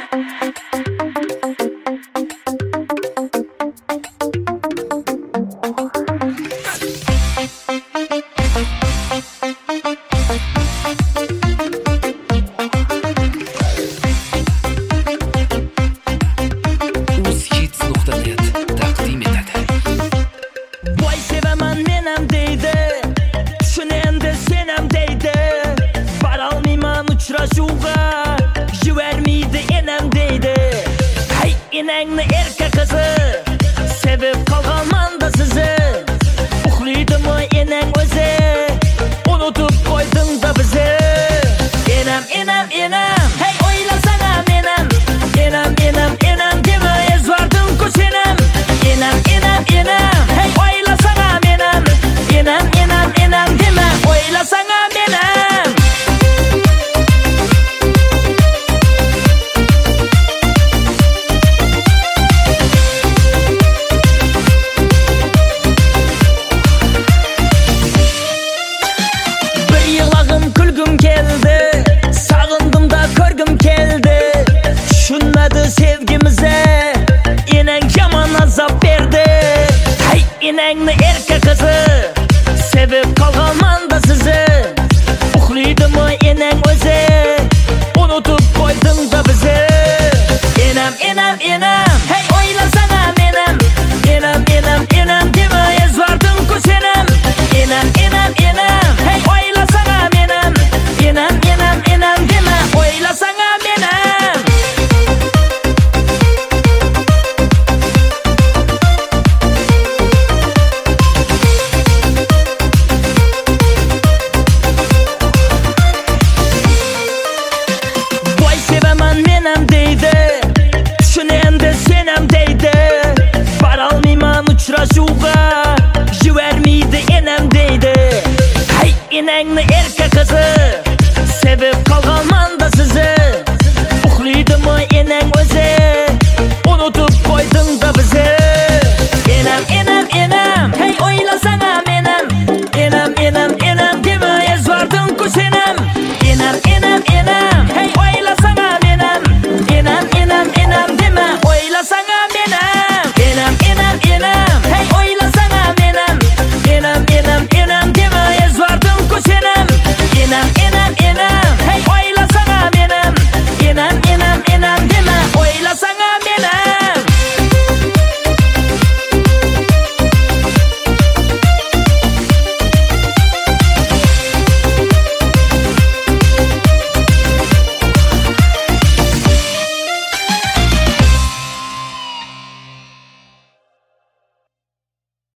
Enangni erkak qizi sevib qolganman-da sizni. Uxlaydimi enang o'zi? Unutib qo'yding-da bizni. Enam, hey o'ylasana menam. Enam dema ezvarding-ku senam. Enam, hey o'ylasana menam. Enam dema o'ylasana menam. Kulgum keldi, sağındım da körgüm keldi. Düşünmedi sevgimize, enang yaman azap verdi. Hey enangni erkak qizi sevib qolganman-da sizni. Uxlaydimi enang o'zi? Unutib qo'yding-da bizni. Enam, hey o'ylasana menam. Enam dema ezvarding-ku senam. Enam, hey o'ylasana menam. Enam dema o'ylasana menam. Voy sevaman menam deydi, shuni endi senam deydi. Borolmayman uchrashuvga, yubormaydi enam deydi. Hey enangni erkak qizi sevib qolgan